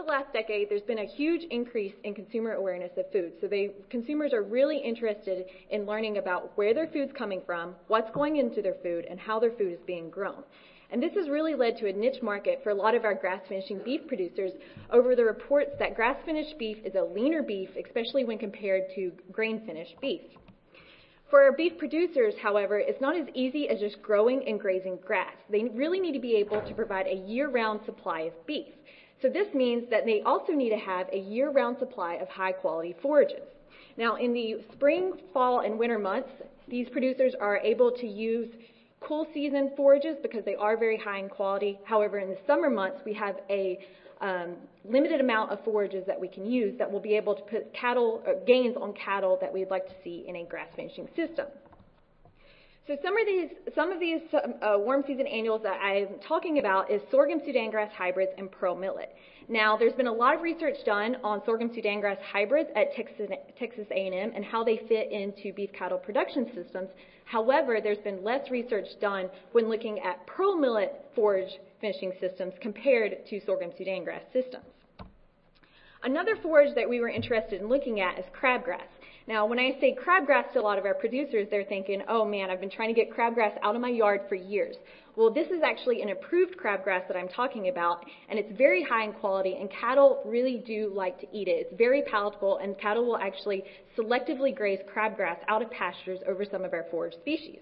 the last decade, there's been a huge increase in consumer awareness of food. So consumers are really interested in learning about where their food's coming from, what's going into their food, and how their food is being grown. And this has really led to a niche market for a lot of our grass-finishing beef producers over the reports that grass-finished beef is a leaner beef, especially when compared to grain-finished beef. For our beef producers, however, it's not as easy as just growing and grazing grass. They really need to be able to provide a year-round supply of beef. So this means that they also need to have a year-round supply of high-quality forages. Now, in the spring, fall, and winter months, these producers are able to use cool season forages because they are very high in quality. However, in the summer months, we have a limited amount of forages that we can use that will be able to put gains on cattle that we'd like to see in a grass finishing system. So some of these warm season annuals that I'm talking about is sorghum Sudan grass hybrids and pearl millet. Now, there's been a lot of research done on sorghum Sudan grass hybrids at Texas A&M and how they fit into beef cattle production systems. However, there's been less research done when looking at pearl millet forage finishing systems compared to sorghum Sudan grass systems. Another forage that we were interested in looking at is crabgrass. Now, when I say crabgrass to a lot of our producers, they're thinking, oh man, I've been trying to get crabgrass out of my yard for years. Well, this is actually an improved crabgrass that I'm talking about, and it's very high in quality, and cattle really do like to eat it. It's very palatable, and cattle will actually selectively graze crabgrass out of pastures over some of our forage species.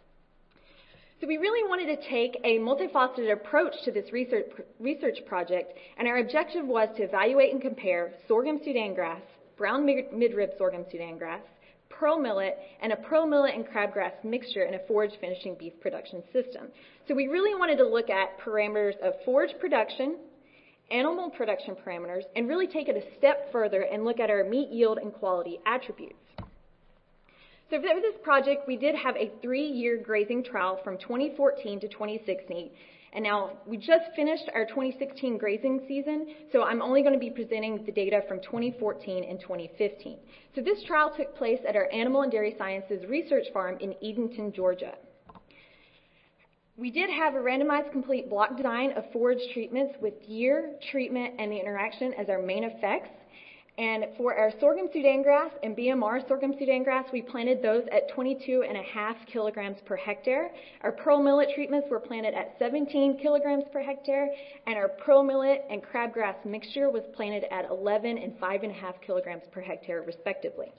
So we really wanted to take a multifaceted approach to this research project, and our objective was to evaluate and compare sorghum Sudan grass, brown midrib sorghum Sudan grass, pearl millet, and a pearl millet and crabgrass mixture in a forage finishing beef production system. So we really wanted to look at parameters of forage production, animal production parameters, and really take it a step further and look at our meat yield and quality attributes. So for this project, we did have a 3-year grazing trial from 2014 to 2016. And now we just finished our 2016 grazing season, so I'm only going to be presenting the data from 2014 and 2015. So this trial took place at our Animal and Dairy Sciences Research Farm in Edenton, Georgia. We did have a randomized complete block design of forage treatments with year, treatment, and the interaction as our main effects. And for our sorghum Sudan grass and BMR sorghum Sudan grass, we planted those at 22.5 kilograms per hectare. Our pearl millet treatments were planted at 17 kilograms per hectare, and our pearl millet and crabgrass mixture was planted at 11 and 5.5 kilograms per hectare, respectively.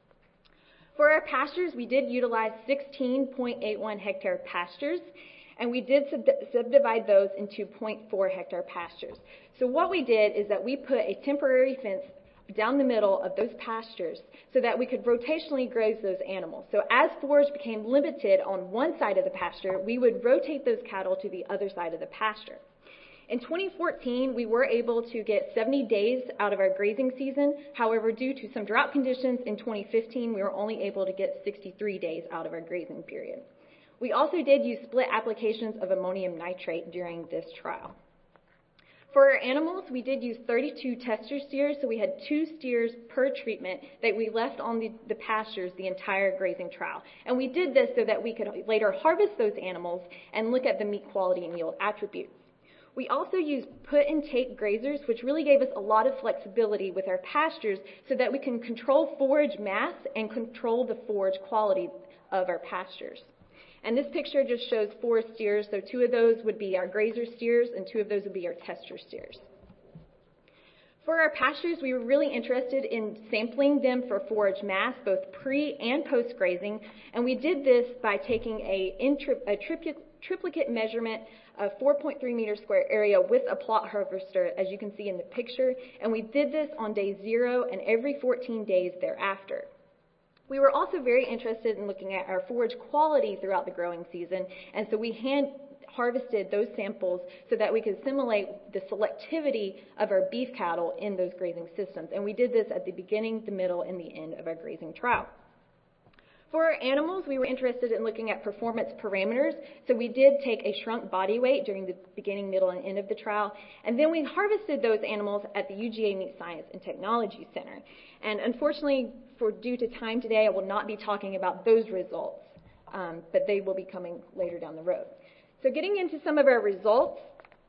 For our pastures, we did utilize 16.81 hectare pastures, and we did subdivide those into 0.4 hectare pastures. So what we did is that we put a temporary fence down the middle of those pastures so that we could rotationally graze those animals. So as forage became limited on one side of the pasture, we would rotate those cattle to the other side of the pasture. In 2014, we were able to get 70 days out of our grazing season. However, due to some drought conditions in 2015, we were only able to get 63 days out of our grazing period. We also did use split applications of ammonium nitrate during this trial. For our animals, we did use 32 tester steers, so we had 2 steers per treatment that we left on the pastures the entire grazing trial. And we did this so that we could later harvest those animals and look at the meat quality and yield attributes. We also used put and take grazers, which really gave us a lot of flexibility with our pastures so that we can control forage mass and control the forage quality of our pastures. And this picture just shows 4 steers, so 2 of those would be our grazer steers and 2 of those would be our tester steers. For our pastures, we were really interested in sampling them for forage mass, both pre and post grazing, and we did this by taking a triplicate measurement of 4.3 meters square area with a plot harvester, as you can see in the picture, and we did this on day 0 and every 14 days thereafter. We were also very interested in looking at our forage quality throughout the growing season, and so we hand harvested those samples so that we could simulate the selectivity of our beef cattle in those grazing systems. And we did this at the beginning, the middle, and the end of our grazing trial. For our animals, we were interested in looking at performance parameters, so we did take a shrunk body weight during the beginning, middle, and end of the trial, and then we harvested those animals at the UGA Meat Science and Technology Center. And unfortunately, due to time today, I will not be talking about those results, but they will be coming later down the road. So getting into some of our results,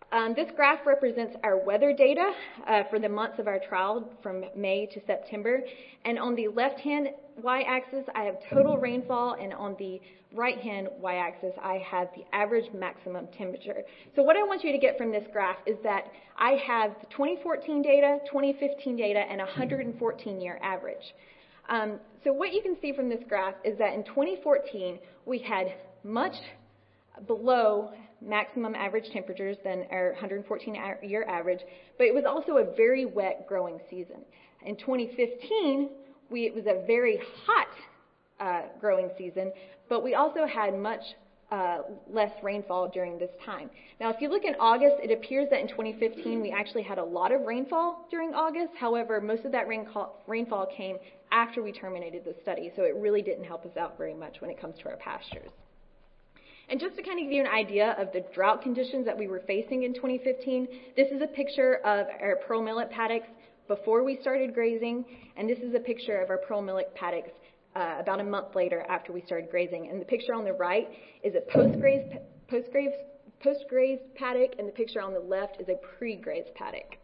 This graph represents our weather data for the months of our trial from May to September. And on the left-hand y-axis, I have total rainfall, and on the right-hand y-axis, I have the average maximum temperature. So what I want you to get from this graph is that I have the 2014 data, 2015 data, and 114-year average. So what you can see from this graph is that in 2014, we had much below maximum average temperatures than our 114-year average, but it was also a very wet growing season. In 2015, it was a very hot growing season, but we also had much less rainfall during this time. Now, if you look in August, it appears that in 2015 we actually had a lot of rainfall during August. However, most of that rainfall came after we terminated the study, so it really didn't help us out very much when it comes to our pastures. And just to kind of give you an idea of the drought conditions that we were facing in 2015, this is a picture of our pearl millet paddocks before we started grazing, and this is a picture of our pearl millet paddocks about a month later after we started grazing. And the picture on the right is a post-graze paddock, and the picture on the left is a pre-graze paddock.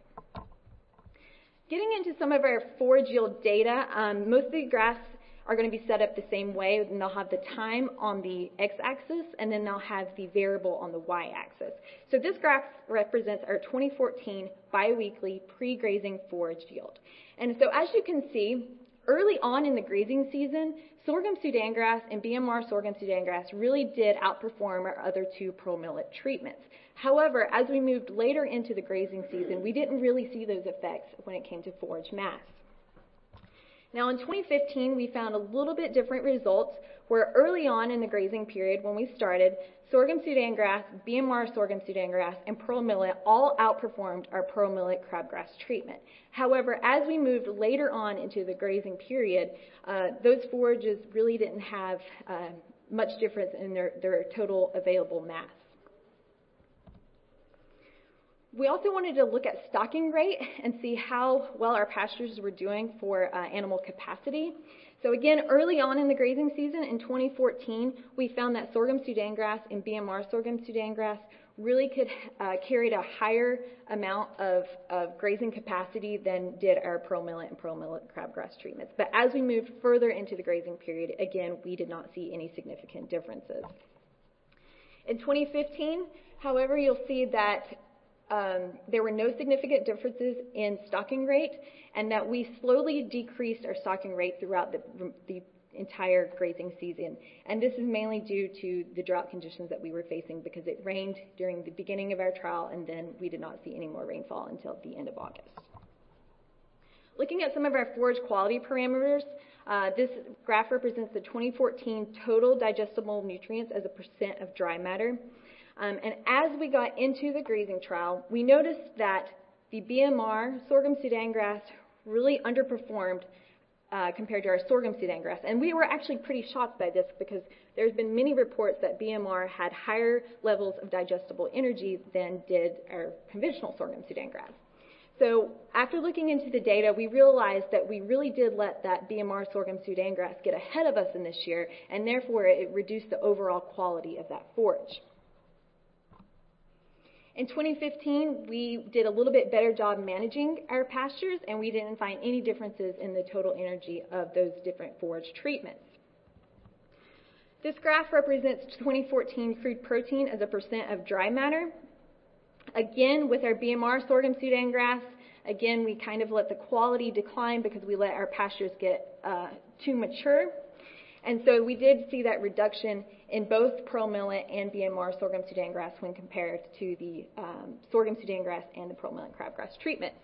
Getting into some of our forage yield data, most of the graphs are going to be set up the same way, and they'll have the time on the x-axis, and then they'll have the variable on the y-axis. So this graph represents our 2014 biweekly pre-grazing forage yield. And so as you can see, early on in the grazing season, sorghum Sudan grass and BMR sorghum Sudan grass really did outperform our other two pearl millet treatments. However, as we moved later into the grazing season, we didn't really see those effects when it came to forage mass. Now in 2015, we found a little bit different results where early on in the grazing period when we started, sorghum Sudan grass, BMR sorghum Sudan grass, and pearl millet all outperformed our pearl millet crabgrass treatment. However, as we moved later on into the grazing period, those forages really didn't have much difference in their total available mass. We also wanted to look at stocking rate and see how well our pastures were doing for animal capacity. So again, early on in the grazing season in 2014, we found that sorghum Sudan grass and BMR sorghum Sudan grass really carried a higher amount of grazing capacity than did our pearl millet and pearl millet crabgrass treatments. But as we moved further into the grazing period, again, we did not see any significant differences. In 2015, however, you'll see that there were no significant differences in stocking rate, and that we slowly decreased our stocking rate throughout the entire grazing season. And this is mainly due to the drought conditions that we were facing because it rained during the beginning of our trial, and then we did not see any more rainfall until the end of August. Looking at some of our forage quality parameters, this graph represents the 2014 total digestible nutrients as a percent of dry matter. And as we got into the grazing trial, we noticed that the BMR sorghum Sudan grass really underperformed compared to our sorghum Sudan grass. And we were actually pretty shocked by this because there's been many reports that BMR had higher levels of digestible energy than did our conventional sorghum Sudan grass. So after looking into the data, we realized that we really did let that BMR sorghum Sudan grass get ahead of us in this year, and therefore it reduced the overall quality of that forage. In 2015, we did a little bit better job managing our pastures, and we didn't find any differences in the total energy of those different forage treatments. This graph represents 2014 crude protein as a percent of dry matter. Again, with our BMR sorghum Sudan grass, again, we kind of let the quality decline because we let our pastures get too mature. And so we did see that reduction in both pearl millet and BMR sorghum Sudan grass when compared to the sorghum Sudan grass and the pearl millet crabgrass treatments.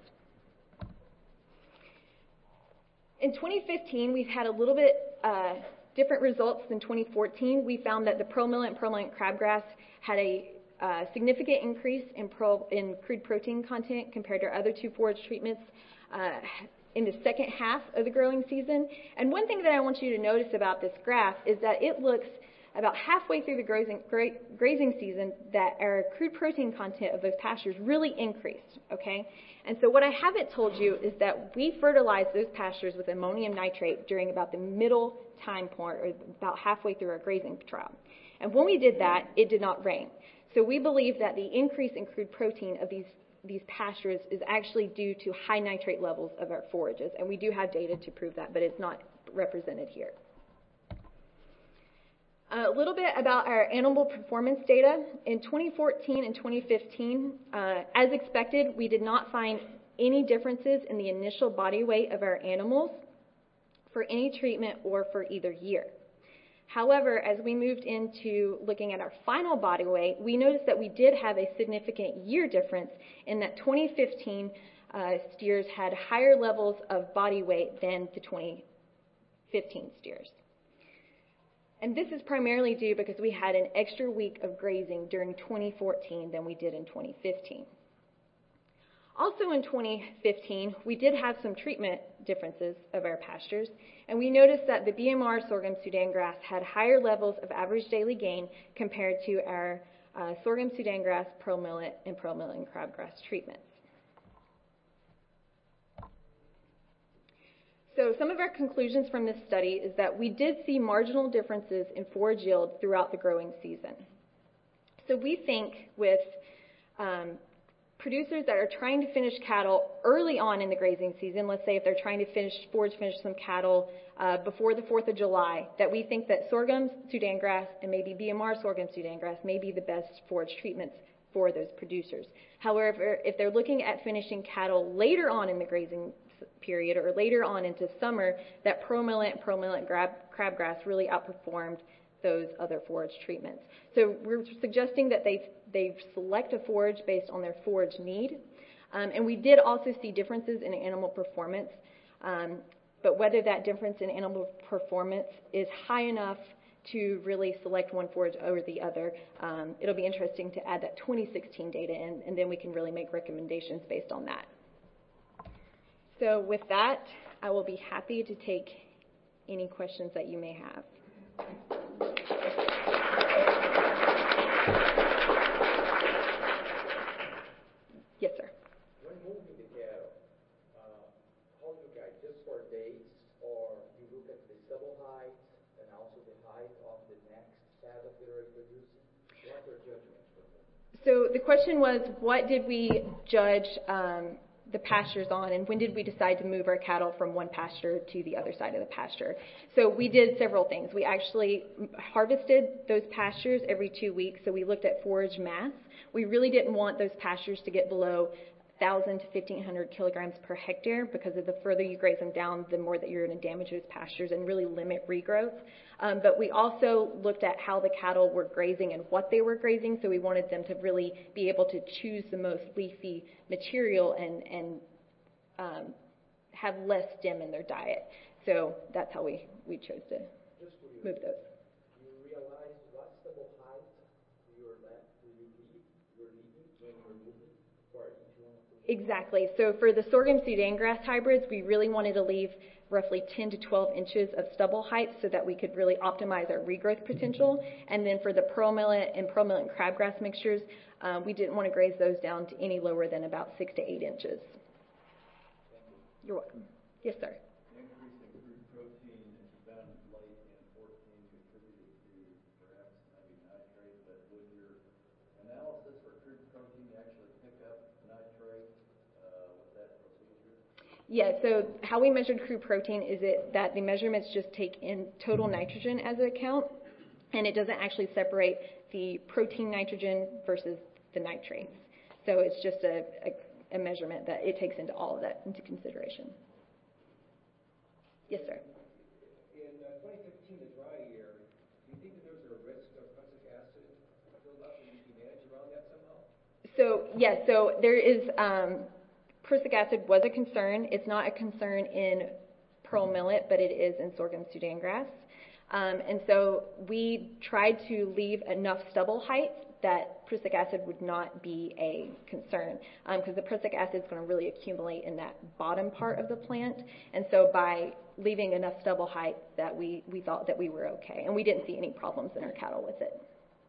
In 2015, we've had a little bit different results than 2014. We found that the pearl millet and pearl millet crabgrass had a significant increase in crude protein content compared to our other two forage treatments in the second half of the growing season. And one thing that I want you to notice about this graph is that it looks about halfway through the grazing season that our crude protein content of those pastures really increased, okay? And so what I haven't told you is that we fertilized those pastures with ammonium nitrate during about the middle time point, or about halfway through our grazing trial. And when we did that, it did not rain. So we believe that the increase in crude protein of these pastures is actually due to high nitrate levels of our forages, and we do have data to prove that, but it's not represented here. A little bit about our animal performance data. In 2014 and 2015, as expected, we did not find any differences in the initial body weight of our animals for any treatment or for either year. However, as we moved into looking at our final body weight, we noticed that we did have a significant year difference in that 2015 steers had higher levels of body weight than the 2015 steers. And this is primarily due because we had an extra week of grazing during 2014 than we did in 2015. Also in 2015, we did have some treatment differences of our pastures, and we noticed that the BMR sorghum Sudan grass had higher levels of average daily gain compared to our sorghum Sudan grass, pearl millet, and crabgrass treatments. So some of our conclusions from this study is that we did see marginal differences in forage yield throughout the growing season. So we think with producers that are trying to finish cattle early on in the grazing season, let's say if they're trying to finish some cattle before the 4th of July, that we think that sorghum Sudan grass and maybe BMR sorghum Sudan grass may be the best forage treatments for those producers. However, if they're looking at finishing cattle later on in the grazing period or later on into summer, that pearl millet crabgrass really outperformed those other forage treatments. So we're suggesting that they select a forage based on their forage need. And we did also see differences in animal performance, but whether that difference in animal performance is high enough to really select one forage over the other, it'll be interesting to add that 2016 data in, and then we can really make recommendations based on that. So with that, I will be happy to take any questions that you may have. Yes, sir. When moving the cattle, how do you guide? Just for days, or you look at the stubble height and also the height of the next cattle that are producing? What are judgments for them? So the question was, what did we judge the pastures on, and when did we decide to move our cattle from one pasture to the other side of the pasture? So we did several things. We actually harvested those pastures every 2 weeks, so we looked at forage mass. We really didn't want those pastures to get below 1,000 to 1,500 kilograms per hectare, because the further you graze them down, the more that you're going to damage those pastures and really limit regrowth. But we also looked at how the cattle were grazing and what they were grazing, so we wanted them to really be able to choose the most leafy material and have less stem in their diet. So that's how we chose to move those. You realize what stubble height you're leaving when you're moving for each one of those? Exactly. So for the sorghum Sudan grass hybrids, we really wanted to leave roughly 10 to 12 inches of stubble height so that we could really optimize our regrowth potential. And then for the pearl millet and crabgrass mixtures, we didn't want to graze those down to any lower than about 6 to 8 inches. You're welcome. Yes, sir. The increase in crude protein that you found late in 14 contributed to perhaps maybe nitrate, but would your analysis for crude protein actually pick up nitrate with that procedure? Yeah, so how we measured crude protein is that the measurements just take in total nitrogen as an account, and it doesn't actually separate the protein nitrogen versus the nitrates. So it's just a measurement that it takes into all of that into consideration. Yes, sir. In 2015, the dry year, do you think that there's a risk of prussic acid buildup, and you can manage around that somehow? So, yes, so there is, prussic acid was a concern. It's not a concern in pearl millet, but it is in sorghum Sudan grass. And so we tried to leave enough stubble height that prussic acid would not be a concern, because the prussic acid is going to really accumulate in that bottom part of the plant. And so by leaving enough stubble height, that we thought that we were okay, and we didn't see any problems in our cattle with it.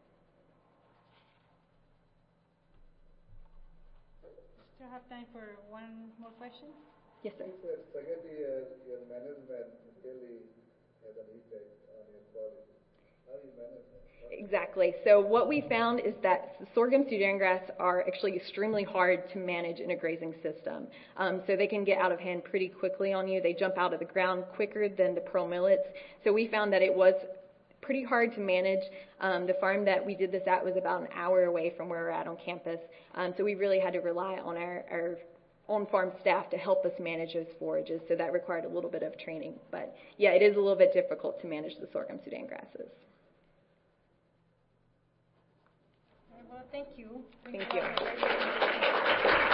Do you have time for one more question? Yes, sir. Secondly, your management really has an effect on your quality. How do you manage that? Exactly. So what we found is that sorghum Sudan grass are actually extremely hard to manage in a grazing system. So they can get out of hand pretty quickly on you. They jump out of the ground quicker than the pearl millets. So we found that it was pretty hard to manage. The farm that we did this at was about an hour away from where we're at on campus. So we really had to rely on our on-farm staff to help us manage those forages. So that required a little bit of training. But yeah, it is a little bit difficult to manage the sorghum Sudan grasses. Well, thank you. Thank you.